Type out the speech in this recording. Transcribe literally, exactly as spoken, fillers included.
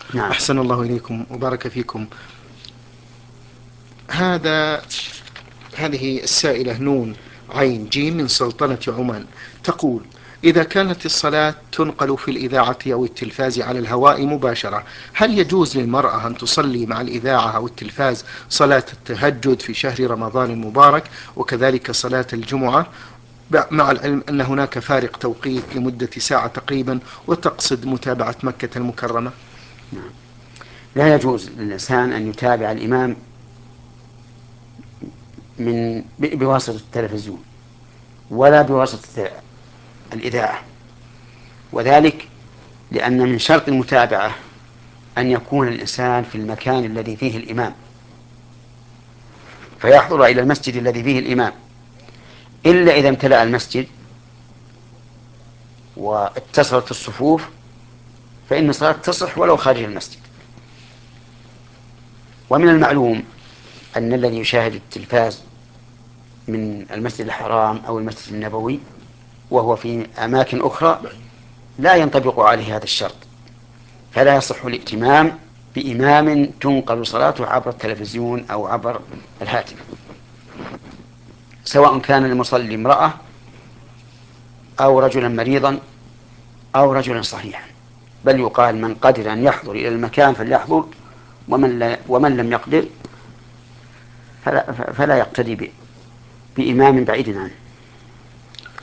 نعم. أحسن الله إليكم وبارك فيكم. هذا هذه السائلة نون عين جيم من سلطنة عمان تقول: إذا كانت الصلاة تنقل في الإذاعة أو التلفاز على الهواء مباشرة، هل يجوز للمرأة أن تصلي مع الإذاعة أو التلفاز صلاة التهجد في شهر رمضان المبارك وكذلك صلاة الجمعة، مع العلم أن هناك فارق توقيت لمدة ساعة تقريبا وتقصد متابعة مكة المكرمة؟ نعم. لا يجوز للإنسان أن يتابع الإمام من بواسطة التلفزيون ولا بواسطة الإذاعة، وذلك لأن من شرط المتابعة أن يكون الإنسان في المكان الذي فيه الإمام فيحضر إلى المسجد الذي فيه الإمام، إلا إذا امتلأ المسجد واتصلت الصفوف فإن الصلاة تصح ولو خارج المسجد. ومن المعلوم أن الذي يشاهد التلفاز من المسجد الحرام أو المسجد النبوي وهو في أماكن أخرى لا ينطبق عليه هذا الشرط، فلا يصح الائتمام بإمام تنقل صلاته عبر التلفزيون أو عبر الهاتف، سواء كان المصلي امرأة أو رجلا مريضا أو رجلا صحيحا، بل يقال من قدر أن يحضر إلى المكان فليحضر، ومن, لا ومن لم يقدر فلا, فلا يقتدي بإمام بعيد عنه.